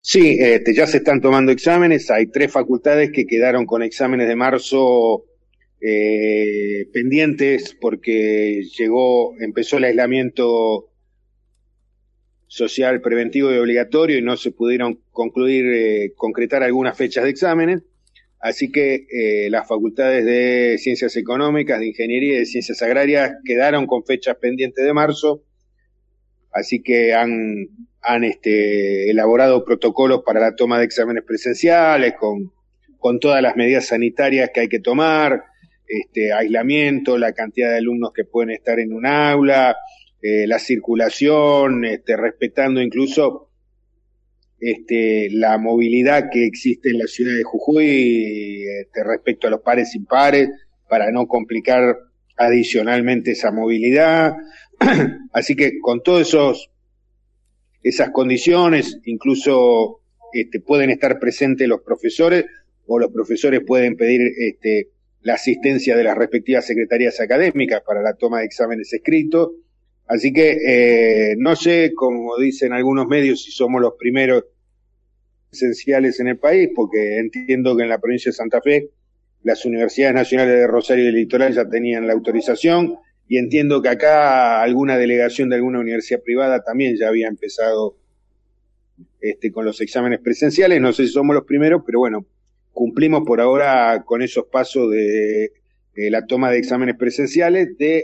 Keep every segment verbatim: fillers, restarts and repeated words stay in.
Sí, este, ya se están tomando exámenes. Hay tres facultades que quedaron con exámenes de marzo eh, pendientes porque llegó, empezó el aislamiento social preventivo y obligatorio y no se pudieron concluir, eh, concretar algunas fechas de exámenes. Así que eh, las facultades de Ciencias Económicas, de Ingeniería y de Ciencias Agrarias quedaron con fechas pendientes de marzo. Así que han, han este, elaborado protocolos para la toma de exámenes presenciales con, con todas las medidas sanitarias que hay que tomar, este, aislamiento, la cantidad de alumnos que pueden estar en un aula, eh, la circulación, este, respetando incluso este, la movilidad que existe en la ciudad de Jujuy este, respecto a los pares impares, para no complicar adicionalmente esa movilidad. Así que con todos esos esas condiciones, incluso este, pueden estar presentes los profesores o los profesores pueden pedir este, la asistencia de las respectivas secretarías académicas para la toma de exámenes escritos. Así que eh, no sé, como dicen algunos medios, si somos los primeros esenciales en el país, porque entiendo que en la provincia de Santa Fe las universidades nacionales de Rosario y del Litoral ya tenían la autorización, y entiendo que acá alguna delegación de alguna universidad privada también ya había empezado este, con los exámenes presenciales. No sé si somos los primeros, pero bueno, cumplimos por ahora con esos pasos de, de la toma de exámenes presenciales de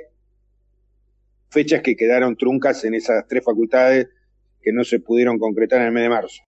fechas que quedaron truncas en esas tres facultades que no se pudieron concretar en el mes de marzo.